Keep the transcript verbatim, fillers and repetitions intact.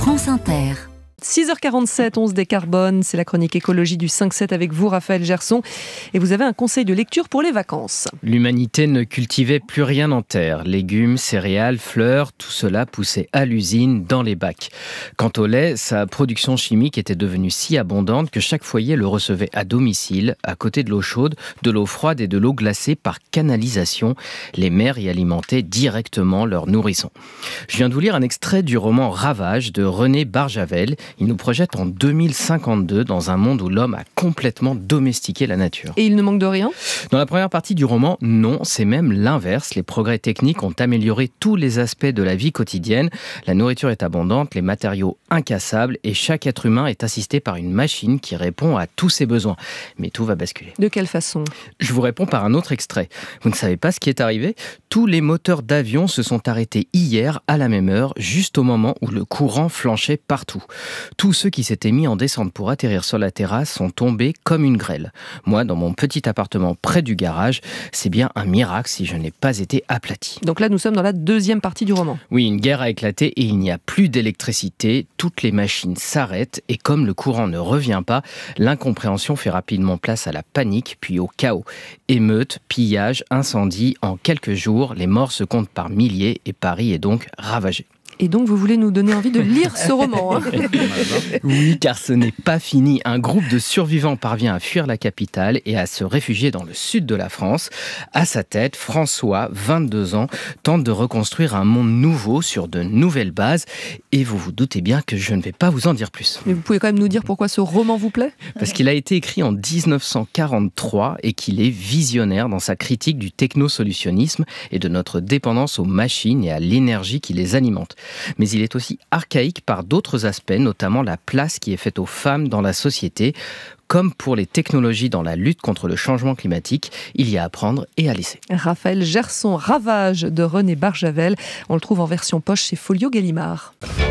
France Inter. six heures quarante-sept, on se décarbone, c'est la chronique écologie du cinq sept avec vous, Raphaël Gerson. Et vous avez un conseil de lecture pour les vacances. L'humanité ne cultivait plus rien en terre. Légumes, céréales, fleurs, tout cela poussait à l'usine, dans les bacs. Quant au lait, sa production chimique était devenue si abondante que chaque foyer le recevait à domicile, à côté de l'eau chaude, de l'eau froide et de l'eau glacée par canalisation. Les mères y alimentaient directement leurs nourrissons. Je viens de vous lire un extrait du roman Ravage de René Barjavel. Il nous projette en deux mille cinquante-deux dans un monde où l'homme a complètement domestiqué la nature. Et il ne manque de rien ? Dans la première partie du roman, non, c'est même l'inverse. Les progrès techniques ont amélioré tous les aspects de la vie quotidienne. La nourriture est abondante, les matériaux incassables et chaque être humain est assisté par une machine qui répond à tous ses besoins. Mais tout va basculer. De quelle façon ? Je vous réponds par un autre extrait. Vous ne savez pas ce qui est arrivé ? Tous les moteurs d'avion se sont arrêtés hier à la même heure, juste au moment où le courant flanchait partout. Tous ceux qui s'étaient mis en descente pour atterrir sur la terrasse sont tombés comme une grêle. Moi, dans mon petit appartement près du garage, c'est bien un miracle si je n'ai pas été aplati. Donc là, nous sommes dans la deuxième partie du roman. Oui, une guerre a éclaté et il n'y a plus d'électricité. Toutes les machines s'arrêtent et comme le courant ne revient pas, l'incompréhension fait rapidement place à la panique puis au chaos. Émeutes, pillages, incendies, en quelques jours, les morts se comptent par milliers et Paris est donc ravagé. Et donc, vous voulez nous donner envie de lire ce roman, hein ? Oui, car ce n'est pas fini. Un groupe de survivants parvient à fuir la capitale et à se réfugier dans le sud de la France. À sa tête, François, vingt-deux ans, tente de reconstruire un monde nouveau sur de nouvelles bases. Et vous vous doutez bien que je ne vais pas vous en dire plus. Mais vous pouvez quand même nous dire pourquoi ce roman vous plaît ? Parce qu'il a été écrit en dix-neuf cent quarante-trois et qu'il est visionnaire dans sa critique du technosolutionnisme et de notre dépendance aux machines et à l'énergie qui les alimente. Mais il est aussi archaïque par d'autres aspects, notamment la place qui est faite aux femmes dans la société. Comme pour les technologies dans la lutte contre le changement climatique, il y a à prendre et à laisser. Raphaël Gerson, Ravage de René Barjavel. On le trouve en version poche chez Folio Gallimard.